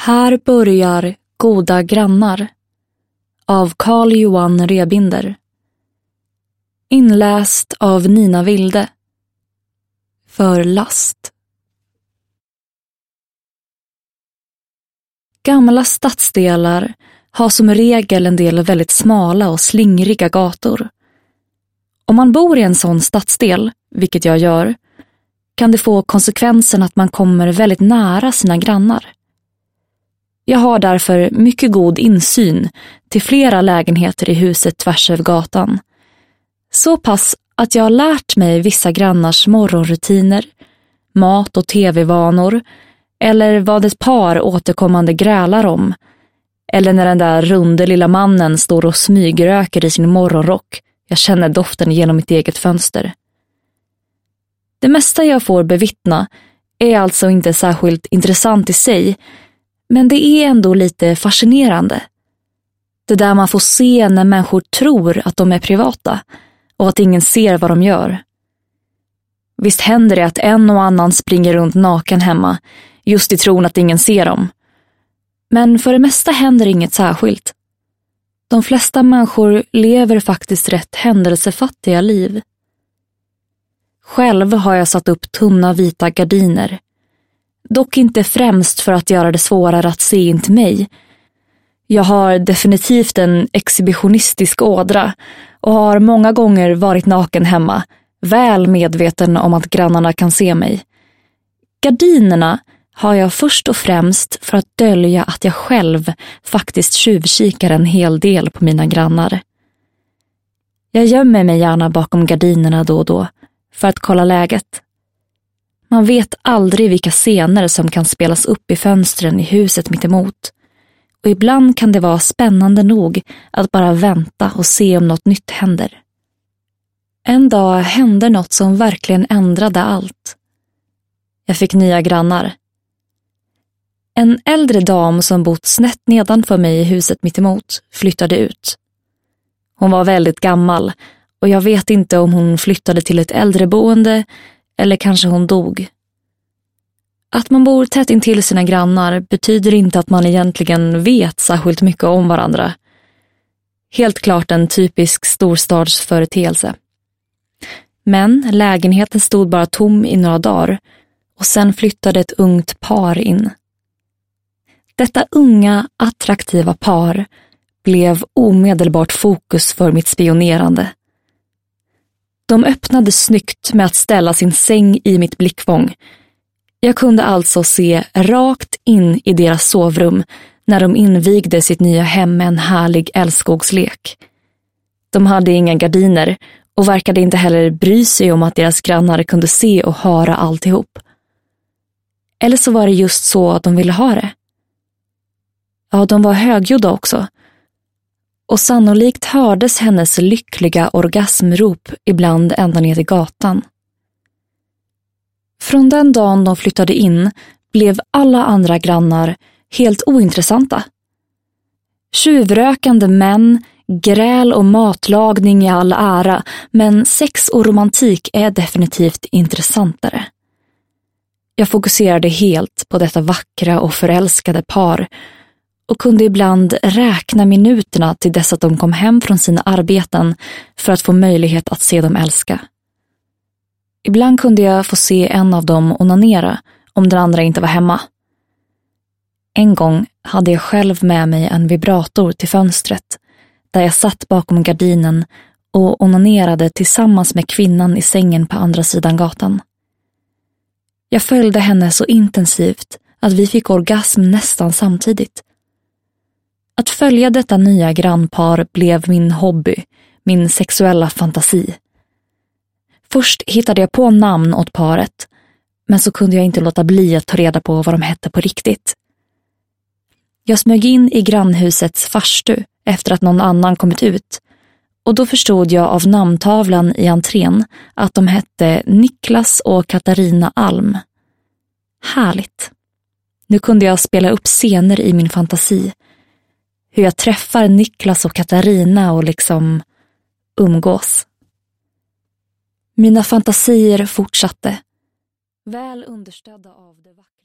Här börjar Goda grannar av Carl Johan Rebinder. Inläst av Nina Wilde. För last. Gamla stadsdelar har som regel en del väldigt smala och slingriga gator. Om man bor i en sån stadsdel, vilket jag gör, kan det få konsekvensen att man kommer väldigt nära sina grannar. Jag har därför mycket god insyn till flera lägenheter i huset tvärs över gatan. Så pass att jag har lärt mig vissa grannars morgonrutiner, mat- och tv-vanor, eller vad ett par återkommande grälar om, eller när den där runde lilla mannen står och smygröker i sin morgonrock. Jag känner doften genom mitt eget fönster. Det mesta jag får bevittna är alltså inte särskilt intressant i sig, men det är ändå lite fascinerande. Det där man får se när människor tror att de är privata och att ingen ser vad de gör. Visst händer det att en och annan springer runt naken hemma, just i tron att ingen ser dem. Men för det mesta händer inget särskilt. De flesta människor lever faktiskt rätt händelsefattiga liv. Själv har jag satt upp tunna vita gardiner. Dock inte främst för att göra det svårare att se in till mig. Jag har definitivt en exhibitionistisk ådra och har många gånger varit naken hemma, väl medveten om att grannarna kan se mig. Gardinerna har jag först och främst för att dölja att jag själv faktiskt tjuvkikar en hel del på mina grannar. Jag gömmer mig gärna bakom gardinerna då och då för att kolla läget. Man vet aldrig vilka scener som kan spelas upp i fönstren i huset mitt emot. Och ibland kan det vara spännande nog att bara vänta och se om något nytt händer. En dag hände något som verkligen ändrade allt. Jag fick nya grannar. En äldre dam som bott snett nedanför mig i huset mitt emot flyttade ut. Hon var väldigt gammal och jag vet inte om hon flyttade till ett äldreboende eller kanske hon dog. Att man bor tätt intill sina grannar betyder inte att man egentligen vet särskilt mycket om varandra. Helt klart en typisk storstadsföreteelse. Men lägenheten stod bara tom i några dagar och sen flyttade ett ungt par in. Detta unga, attraktiva par blev omedelbart fokus för mitt spionerande. De öppnade snyggt med att ställa sin säng i mitt blickfång. Jag kunde alltså se rakt in i deras sovrum när de invigde sitt nya hem med en härlig älskogslek. De hade inga gardiner och verkade inte heller bry sig om att deras grannar kunde se och höra alltihop. Eller så var det just så att de ville ha det. Ja, de var högljudda också. Och sannolikt hördes hennes lyckliga orgasmrop ibland ända ner till gatan. Från den dagen de flyttade in blev alla andra grannar helt ointressanta. Tjuvrökande män, gräl och matlagning i all ära, men sex och romantik är definitivt intressantare. Jag fokuserade helt på detta vackra och förälskade par och kunde ibland räkna minuterna till dess att de kom hem från sina arbeten för att få möjlighet att se dem älska. Ibland kunde jag få se en av dem onanera om den andra inte var hemma. En gång hade jag själv med mig en vibrator till fönstret där jag satt bakom gardinen och onanerade tillsammans med kvinnan i sängen på andra sidan gatan. Jag följde henne så intensivt att vi fick orgasm nästan samtidigt. Att följa detta nya grannpar blev min hobby, min sexuella fantasi. Först hittade jag på namn åt paret, men så kunde jag inte låta bli att ta reda på vad de hette på riktigt. Jag smög in i grannhusets farstu efter att någon annan kommit ut, och då förstod jag av namntavlan i entrén att de hette Niklas och Katarina Alm. Härligt. Nu kunde jag spela upp scener i min fantasi. Hur jag träffar Niklas och Katarina och liksom umgås. Mina fantasier fortsatte, väl understödda av det vackra.